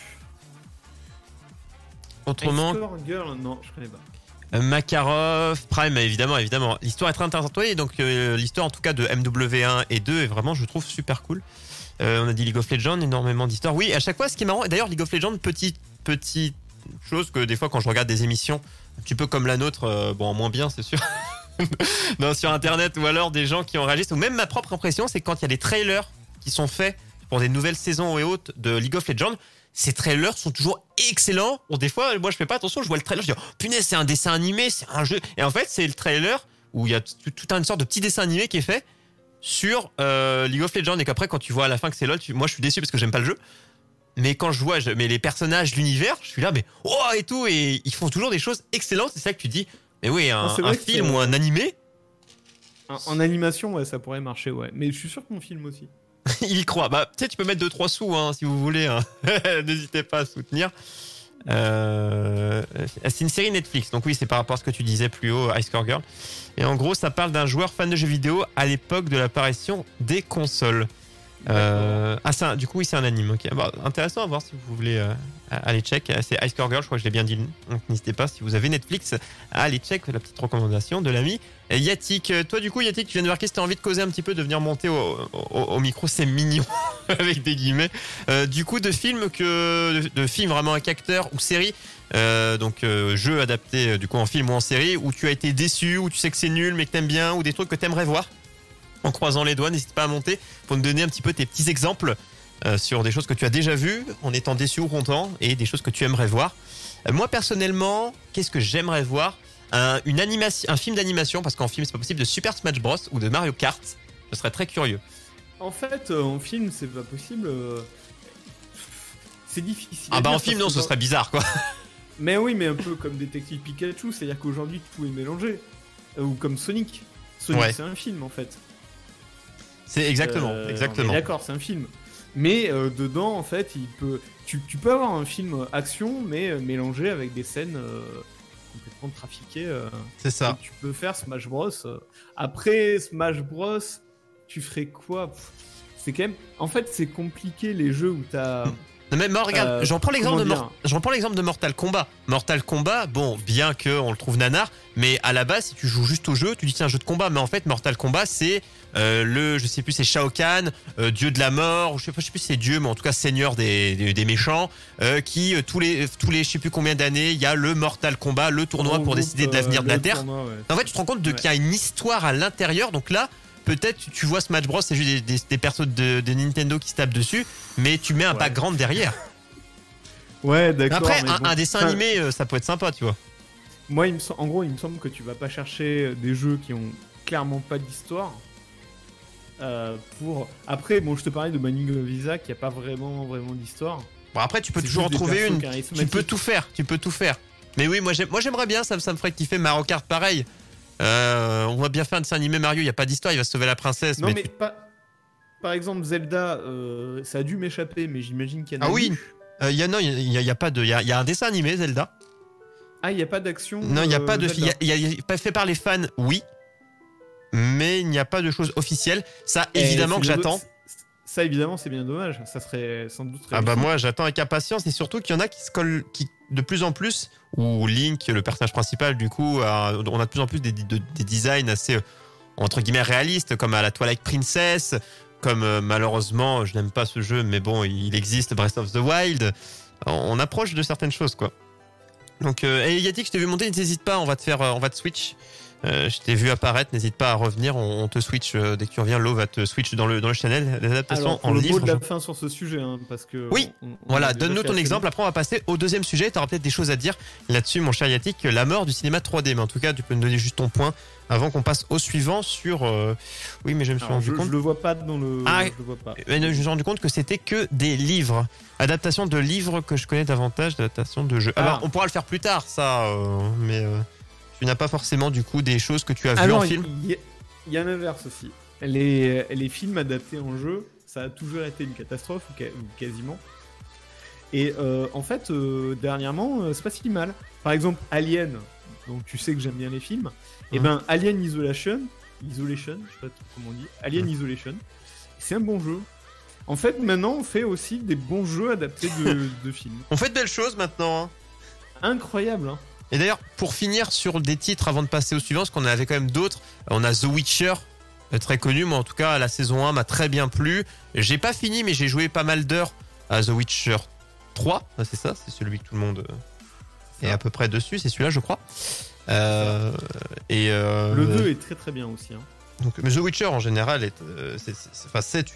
Autrement. Ice Core Girl, non, je connais pas. Makarov, Prime, évidemment. L'histoire est très intéressante. Oui, donc l'histoire en tout cas de MW1 et 2 est vraiment, je trouve, super cool. On a dit League of Legends, énormément d'histoires. Oui, à chaque fois, ce qui est marrant, et d'ailleurs, League of Legends, petite chose que des fois, quand je regarde des émissions, un petit peu comme la nôtre, bon, moins bien, c'est sûr, non, sur Internet, ou alors des gens qui en réagissent, ou même ma propre impression, c'est que quand il y a des trailers qui sont faits pour des nouvelles saisons et autres de League of Legends, ces trailers sont toujours excellents. Bon, des fois, moi, je fais pas attention, je vois le trailer, je dis, oh, punaise, c'est un dessin animé, c'est un jeu. Et en fait, c'est le trailer où il y a toute une sorte de petit dessin animé qui est fait sur League of Legends, et qu'après quand tu vois à la fin que c'est LOL, moi je suis déçu parce que j'aime pas le jeu, mais quand je vois mais les personnages, l'univers, je suis là mais oh et tout, et ils font toujours des choses excellentes. C'est ça que tu dis, mais oui, un film ou un animé en animation, ouais, ça pourrait marcher, ouais, mais je suis sûr que mon film aussi. Il y croit. Bah peut-être tu peux mettre 2-3 sous si vous voulez, n'hésitez pas à soutenir. C'est une série Netflix, donc oui, c'est par rapport à ce que tu disais plus haut, Ice Core Girl. Et en gros, ça parle d'un joueur fan de jeux vidéo à l'époque de l'apparition des consoles. Du coup, oui, c'est un anime. Okay. Bon, intéressant à voir si vous voulez aller check. C'est Ice Core Girl, je crois que je l'ai bien dit. Donc n'hésitez pas, si vous avez Netflix, à aller check la petite recommandation de l'ami Yatik. Toi, du coup, Yatik, tu viens de marquer si tu as envie de causer un petit peu, de venir monter au micro, c'est mignon, avec des guillemets. Du coup, de films vraiment avec acteur ou série. Jeu adapté du coup en film ou en série, où tu as été déçu, où tu sais que c'est nul mais que t'aimes bien, ou des trucs que t'aimerais voir. En croisant les doigts, n'hésite pas à monter pour nous donner un petit peu tes petits exemples sur des choses que tu as déjà vues en étant déçu ou content, et des choses que tu aimerais voir. Moi personnellement, qu'est-ce que j'aimerais voir? Un film d'animation, parce qu'en film c'est pas possible, de Super Smash Bros ou de Mario Kart. Je serais très curieux. En fait, en film c'est pas possible. C'est difficile. Ah bah en film non, ce serait bizarre quoi. Mais oui, mais un peu comme Détective Pikachu, c'est-à-dire qu'aujourd'hui tout est mélangé. Ou comme Sonic. Sonic, c'est un film en fait. C'est exactement. D'accord, c'est un film. Mais dedans, en fait, tu peux avoir un film action, mais mélangé avec des scènes complètement trafiquées. C'est ça. Tu peux faire Smash Bros. Après Smash Bros, tu ferais quoi? C'est quand même. En fait, c'est compliqué les jeux où t'as. Non mais regarde, j'en prends l'exemple de Mortal Kombat. Mortal Kombat, bon, bien que on le trouve nanar, mais à la base, si tu joues juste au jeu, tu dis c'est un jeu de combat, mais en fait Mortal Kombat c'est je sais plus, c'est Shao Kahn, dieu de la mort, ou je sais plus si c'est dieu, mais en tout cas seigneur des méchants, qui tous les je sais plus combien d'années, il y a le Mortal Kombat, le tournoi pour décider de l'avenir de la Terre. Tournoi, ouais. En fait, tu te rends compte qu'il y a une histoire à l'intérieur, donc là. Peut-être tu vois Smash Bros, c'est juste des persos de Nintendo qui se tapent dessus, mais tu mets un background derrière. Ouais, d'accord. Après, un dessin animé, ça peut être sympa, tu vois. Moi, en gros, il me semble que tu vas pas chercher des jeux qui ont clairement pas d'histoire. Après, bon, je te parlais de Binding of Isaac, qui a pas vraiment d'histoire. Bon, après, tu peux toujours en trouver une. Tu peux tout faire. Mais oui, moi j'aimerais bien, ça me ferait kiffer Mario Kart pareil. On va bien faire un dessin animé Mario, il y a pas d'histoire, il va sauver la princesse. Non, mais pas. Par exemple, Zelda, ça a dû m'échapper, mais j'imagine qu'il y en a. Ah oui. Il y a pas de. Il y a un dessin animé Zelda. Ah, il y a pas d'action. Non, il y a pas de. Il y a pas fait par les fans, oui. Mais il n'y a pas de choses officielles. Ça, évidemment que j'attends. Ça, évidemment, c'est bien dommage. Ça serait sans doute. Ah bah moi, j'attends avec impatience et surtout qu'il y en a qui se collent, qui de plus en plus, où Link, le personnage principal, du coup, on a de plus en plus des designs assez entre guillemets réalistes, comme à la Twilight Princess, comme malheureusement, je n'aime pas ce jeu, mais bon, il existe, Breath of the Wild. On approche de certaines choses, quoi. Donc, et Yatik, je t'ai vu monter, n'hésite pas, on va te switch. Je t'ai vu apparaître, n'hésite pas à revenir, on te switch dès que tu reviens. Lo va te switch dans le channel, les adaptations en livre. Le mot de la fin sur ce sujet, hein, parce que. Oui, voilà, donne-nous ton exemple. Après, on va passer au deuxième sujet. Tu auras peut-être des choses à dire là-dessus, mon cher Yatik, la mort du cinéma 3D. Mais en tout cas, tu peux me donner juste ton point avant qu'on passe au suivant sur. Oui, mais je me suis rendu compte. Je le vois pas dans le. Ah, je le vois pas. Mais je me suis rendu compte que c'était que des livres. Adaptation de livres que je connais davantage, d'adaptation de jeux. Alors, on pourra le faire plus tard, ça, mais. Tu n'as pas forcément du coup des choses que tu as vues en film. Il y a l'inverse aussi. Les films adaptés en jeu, ça a toujours été une catastrophe, ou quasiment. Et en fait, dernièrement, c'est pas si mal. Par exemple, Alien, donc tu sais que j'aime bien les films. Et ben Alien Isolation, je sais pas comment on dit, Alien Isolation, c'est un bon jeu. En fait, maintenant, on fait aussi des bons jeux adaptés de films. On fait de belles choses maintenant. Hein. Incroyable, hein. Et d'ailleurs, pour finir sur des titres avant de passer au suivant, parce qu'on avait quand même d'autres, on a The Witcher, très connu. Moi, en tout cas, la saison 1 m'a très bien plu. J'ai pas fini, mais j'ai joué pas mal d'heures à The Witcher 3. C'est ça, c'est celui que tout le monde est à peu près dessus. C'est celui-là, je crois. Le 2 est très très bien aussi. Hein. Donc, mais The Witcher en général, c'est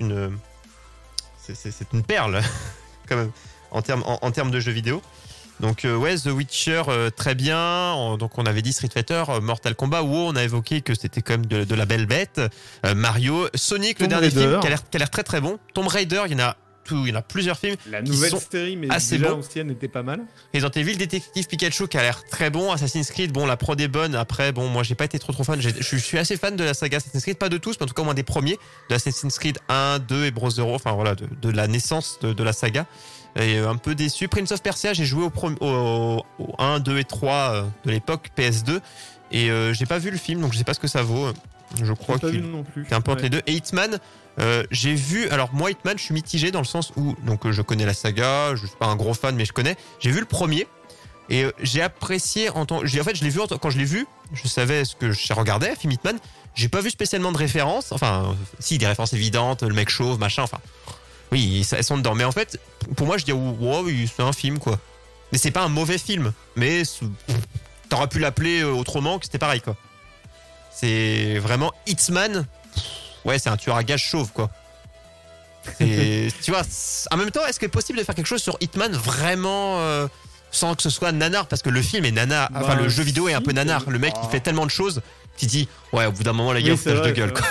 une perle, quand même, en termes de jeux vidéo. Donc ouais, The Witcher, très bien. Donc on avait dit Street Fighter, Mortal Kombat, WoW, on a évoqué que c'était quand même de la belle bête. Mario, Sonic, le dernier film qui a l'air très très bon. Tomb Raider, il y en a plusieurs films. La nouvelle série, mais assez déjà ancienne, était pas mal. Resident Evil, Détective Pikachu qui a l'air très bon. Assassin's Creed, bon, la prod est bonne. Après, bon, moi j'ai pas été trop fan. Je suis assez fan de la saga Assassin's Creed, pas de tous, mais en tout cas au moins des premiers. De Assassin's Creed 1, 2 et Bros. Zero, enfin voilà, de la naissance de la saga. Et un peu déçu. Prince of Persia, j'ai joué au 1, 2 et 3 de l'époque, PS2. Et j'ai pas vu le film, donc je sais pas ce que ça vaut. Je crois qu'il est un peu entre les deux. Et Hitman, j'ai vu. Alors moi, Hitman, je suis mitigé dans le sens où donc je connais la saga, je suis pas un gros fan, mais je connais. J'ai vu le premier et j'ai apprécié en fait, je l'ai vu quand je l'ai vu, je savais ce que je regardais, film Hitman. J'ai pas vu spécialement de références. Enfin, si, des références évidentes, le mec chauve, machin. Enfin, oui, elles sont dedans. Mais en fait, pour moi, je dis wow, oui, c'est un film quoi. Mais c'est pas un mauvais film. Mais t'aurais pu l'appeler autrement, que c'était pareil quoi. C'est vraiment Hitman. Ouais, c'est un tueur à gages chauve, quoi. Tu vois, en même temps, est-ce qu'il est possible de faire quelque chose sur Hitman vraiment sans que ce soit nanar? Parce que le film est nanar. Enfin, le jeu vidéo est un peu nanar. Le mec, il fait tellement de choses qu'il dit, ouais, au bout d'un moment, les gars, foutage de gueule, quoi.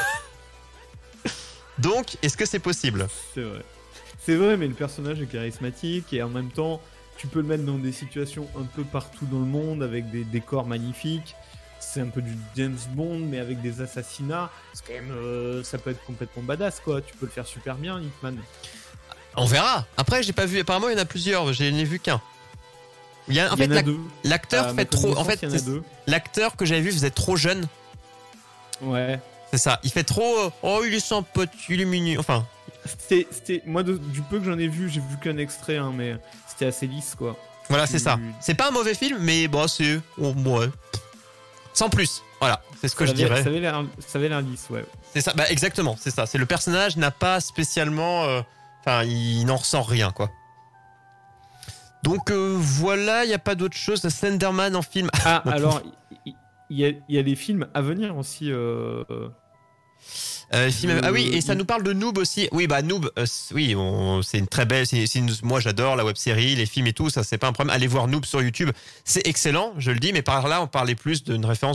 Donc, est-ce que c'est possible? C'est vrai, mais le personnage est charismatique et en même temps, tu peux le mettre dans des situations un peu partout dans le monde avec des décors magnifiques. C'est un peu du James Bond, mais avec des assassinats. C'est quand même, ça peut être complètement badass, quoi. Tu peux le faire super bien, Hitman. On verra. Après, j'ai pas vu. Apparemment, il y en a plusieurs. Je n'ai vu qu'un. En fait, l'acteur fait trop. En fait, l'acteur que j'avais vu faisait trop jeune. Ouais. C'est ça. Il fait trop. Oh, il est sans pote, il est mignon. Enfin. C'était moi du peu que j'en ai vu qu'un extrait, hein, mais c'était assez lisse, quoi. Voilà, c'est ça. C'est pas un mauvais film, mais bon, c'est ouais. Sans plus, voilà, c'est ce que je dirais. Ça avait l'air lisse, ouais. C'est ça, bah exactement, c'est ça. C'est le personnage n'a pas spécialement, enfin, il n'en ressent rien, quoi. Donc voilà, il y a pas d'autre chose. Slenderman en film. Ah, alors il y a des films à venir aussi. Ah oui, et ça nous parle de Noob aussi. Oui, bah Noob, oui, c'est une très belle. Moi, j'adore la web-série, les films et tout. Ça, c'est pas un problème. Allez voir Noob sur YouTube, c'est excellent, je le dis. Mais par là, on parlait plus d'une référence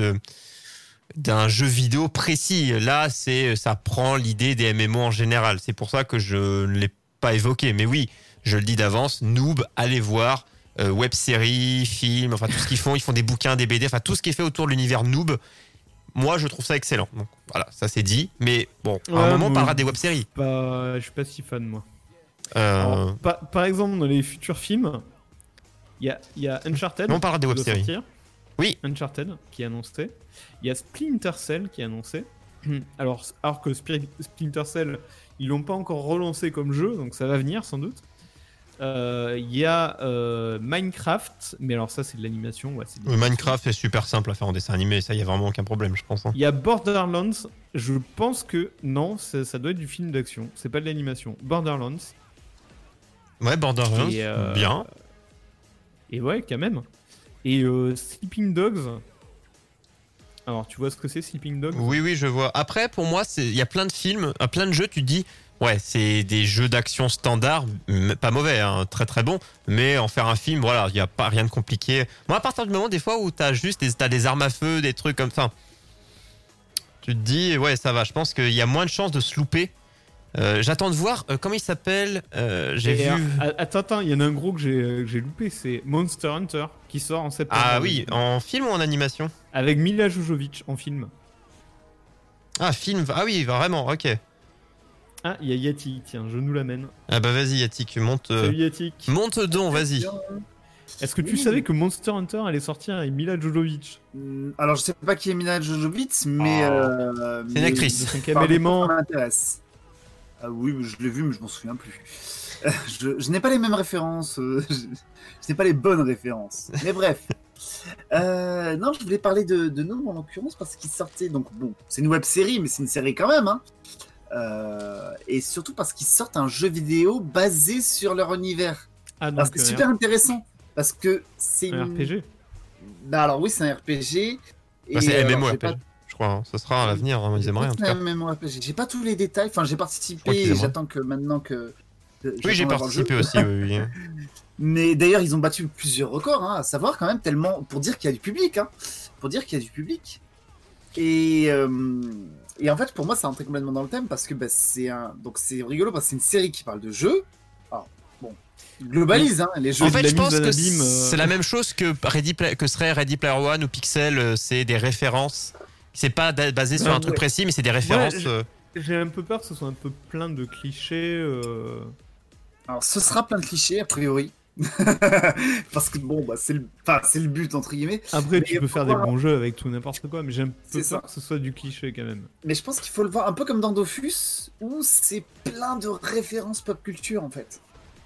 d'un jeu vidéo précis. Là, ça prend l'idée des MMO en général. C'est pour ça que je ne l'ai pas évoqué. Mais oui, je le dis d'avance. Noob, allez voir. Web-série, film, enfin tout ce qu'ils font. Ils font des bouquins, des BD, enfin tout ce qui est fait autour de l'univers Noob. Moi, je trouve ça excellent. Donc, voilà, ça c'est dit. Mais bon, à un moment, on parlera des web-séries. Je suis pas si fan, moi. Alors, par exemple, dans les futurs films, il y a Uncharted. Mais on parlera des web-séries. Oui. Uncharted, qui est annoncé. Il y a Splinter Cell, qui est annoncé. Alors que Splinter Cell, ils l'ont pas encore relancé comme jeu, donc ça va venir, sans doute. Il y a Minecraft, mais alors ça c'est de l'animation. Ouais, Minecraft est super simple à faire en dessin animé, ça y a vraiment aucun problème, je pense. Il y a Borderlands, je pense que non, ça doit être du film d'action, c'est pas de l'animation. Borderlands. Ouais, Borderlands, bien. Et ouais, quand même. Et Sleeping Dogs. Alors tu vois ce que c'est Sleeping Dogs ? Oui, je vois. Après, pour moi, il y a plein de films, plein de jeux, tu te dis. Ouais, c'est des jeux d'action standards, pas mauvais, hein, très très bon, mais en faire un film, voilà, il n'y a pas rien de compliqué. Moi, à partir du moment des fois où t'as des armes à feu, des trucs comme ça, tu te dis, ouais, ça va, je pense qu'il y a moins de chances de se louper. J'attends de voir, comment il s'appelle, j'ai vu... Attends, il y en a un gros que j'ai loupé, c'est Monster Hunter, qui sort en septembre. Ah oui, en film ou en animation ? Avec Mila Jovovich, en film. Ah, film, ah oui, vraiment, ok. Ah, il y a Yatik, tiens, je nous l'amène. Ah bah vas-y Yatik, monte. Salut Yatik. Monte donc, vas-y. Est-ce que tu savais que Monster Hunter allait sortir avec Mila Jovovich ? Alors je sais pas qui est Mila Jovovich, mais... c'est une actrice. De 5e élément. Ça m'intéresse. Ah oui, je l'ai vu, mais je m'en souviens plus. Je n'ai pas les mêmes références, je n'ai pas les bonnes références. Mais bref. Non, je voulais parler de Noob en l'occurrence parce qu'il sortait... Donc bon, c'est une web-série, mais c'est une série quand même, hein. Et surtout parce qu'ils sortent un jeu vidéo basé sur leur univers. Ah, donc c'est super intéressant parce que c'est un RPG. Bah, alors oui, c'est un RPG. Bah, c'est MMORPG, je crois. Hein. Ça sera à l'avenir, hein, ils aimeraient en tout cas. MMORPG. J'ai pas tous les détails. Enfin, j'ai participé et j'attends que maintenant que. Oui, j'ai participé aussi. Oui. Mais d'ailleurs, ils ont battu plusieurs records, hein, à savoir quand même tellement pour dire qu'il y a du public, hein. Pour dire qu'il y a du public. Et en fait, pour moi, ça rentrait complètement dans le thème parce que donc c'est rigolo parce que c'est une série qui parle de jeux. Alors, bon, globalise, hein, les jeux. En fait, je pense que c'est la même chose que serait Ready Player One ou Pixel. C'est des références. C'est pas basé sur un truc précis, mais c'est des références. J'ai un peu peur que ce soit un peu plein de clichés. Alors, ce sera plein de clichés, a priori. Parce que bon, c'est le but entre guillemets. Après, tu peux faire des bons jeux avec tout n'importe quoi, mais j'ai un peu peur que ce soit du cliché quand même. Mais je pense qu'il faut le voir un peu comme dans Dofus, où c'est plein de références pop culture en fait.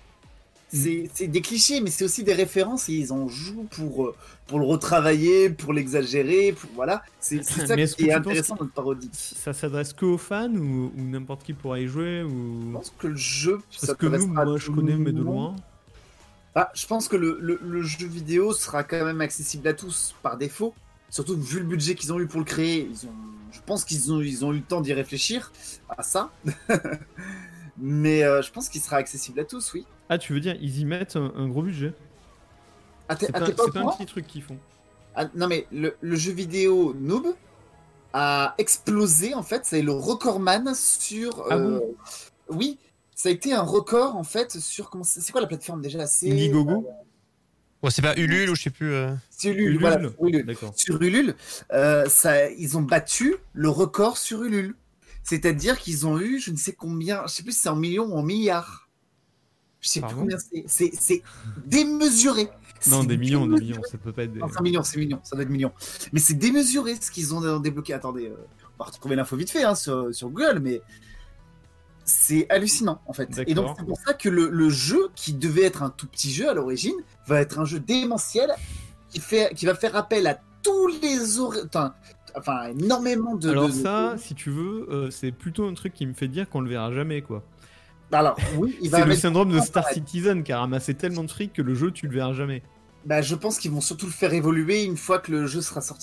C'est des clichés, mais c'est aussi des références et ils en jouent pour le retravailler, pour l'exagérer, voilà. C'est ça qui est intéressant dans le parodie. Ça s'adresse que aux fans ou n'importe qui pourra y jouer ou... Je pense que le jeu, parce que nous, moi, je connais mais de loin. Ah, je pense que le jeu vidéo sera quand même accessible à tous par défaut. Surtout vu le budget qu'ils ont eu pour le créer, je pense qu'ils ont eu le temps d'y réfléchir à ça. Mais je pense qu'il sera accessible à tous, oui. Ah, tu veux dire, ils y mettent un gros budget. C'est pas un petit truc qu'ils font. Ah, non, mais le jeu vidéo Noob a explosé, en fait. C'est le recordman sur... Oui. Ça a été un record en fait sur c'est quoi la plateforme déjà ? C'est Indiegogo. Ouais, c'est pas Ulule ou je sais plus. C'est Ulule. Voilà, Ulule. D'accord. Sur Ulule, ils ont battu le record sur Ulule. C'est-à-dire qu'ils ont eu, je ne sais combien, je sais plus si c'est en millions ou en milliards. Je sais plus combien c'est. C'est démesuré. Non, des millions, ça peut pas être des... Non, c'est millions, ça doit être millions. Mais c'est démesuré ce qu'ils ont débloqué. Attendez, on va retrouver l'info vite fait hein, sur Google, mais c'est hallucinant en fait. D'accord. Et donc c'est pour ça que le jeu, qui devait être un tout petit jeu à l'origine, va être un jeu démentiel qui va faire appel à tous les enfin énormément de... Alors ça, si tu veux, c'est plutôt un truc qui me fait dire qu'on le verra jamais, quoi. Alors, oui, c'est le syndrome de Star Citizen qui a ramassé tellement de fric que le jeu, tu le verras jamais. Bah, je pense qu'ils vont surtout le faire évoluer une fois que le jeu sera sorti.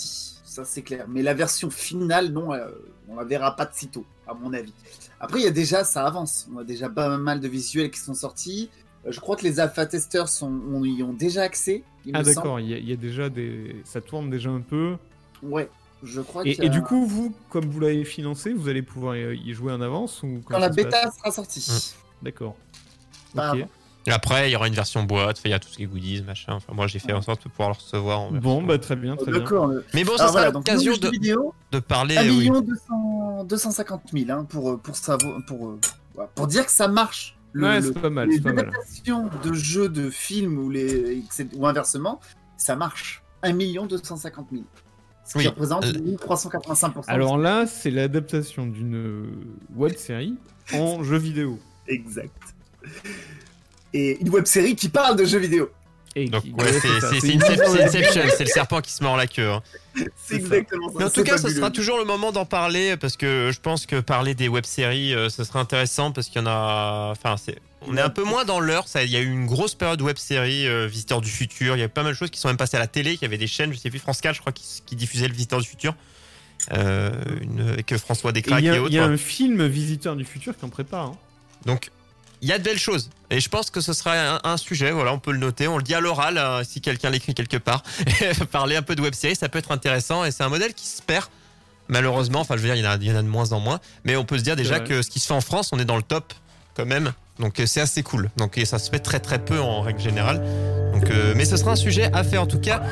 ça c'est clair. Mais la version finale, non, on la verra pas de sitôt, à mon avis. Après, il y a déjà, ça avance. On a déjà pas mal de visuels qui sont sortis. Je crois que les alpha-testeurs y ont déjà accès. Ah d'accord, il y a déjà ça tourne déjà un peu. Ouais, je crois et du coup, vous, comme vous l'avez financé, vous allez pouvoir y jouer en avance ou quand la bêta sera sortie. D'accord. Bah, Ok. Et après, il y aura une version boîte, il y a tout ce qui est goodies, machin. Enfin, moi, j'ai fait en sorte de pouvoir le recevoir. En bon, bah très bien, très bien. D'accord. Mais bon, ça sera l'occasion de parler. 1 250 000 hein, pour dire que ça marche. C'est pas mal. Les adaptations de jeux, de films ou inversement, ça marche. 1 250 000. Ce qui représente 1385%. Alors là, c'est l'adaptation d'une web série en jeu vidéo. Exact. Et une web série qui parle de jeux vidéo. Donc c'est Inception, c'est le serpent qui se mord la queue. Hein. C'est exactement ça. Mais en tout cas, ce sera toujours le moment d'en parler parce que je pense que parler des web-séries, ce serait intéressant parce qu'il y en a. Enfin, on est un peu moins dans l'heure. Il y a eu une grosse période web-série, Visiteurs du futur. Il y a pas mal de choses qui sont même passées à la télé. Il y avait des chaînes, je sais plus, France 4, je crois, qui diffusaient le Visiteur du futur. Avec François Descraques et autres. Il y a un film Visiteurs du futur qui en prépare. Hein. Donc. Il y a de belles choses et je pense que ce sera un sujet, voilà, on peut le noter, on le dit à l'oral si quelqu'un l'écrit quelque part. Parler un peu de web-série, ça peut être intéressant et c'est un modèle qui se perd malheureusement, enfin je veux dire il y en a de moins en moins, mais on peut se dire déjà que ce qui se fait en France, on est dans le top quand même, donc c'est assez cool. Donc ça se fait très très peu en règle générale. Donc mais ce sera un sujet à faire en tout cas.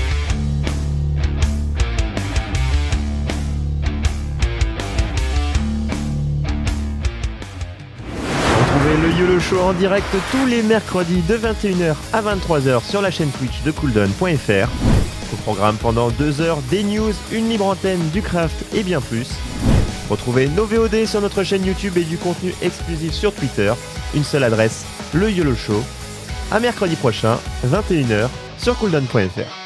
Le YOLO Show en direct tous les mercredis de 21h à 23h sur la chaîne Twitch de cooldown.fr. Au programme pendant 2 heures, des news, une libre antenne, du craft et bien plus. Retrouvez nos VOD sur notre chaîne YouTube et du contenu exclusif sur Twitter. Une seule adresse, le YOLO Show. À mercredi prochain, 21h sur cooldown.fr.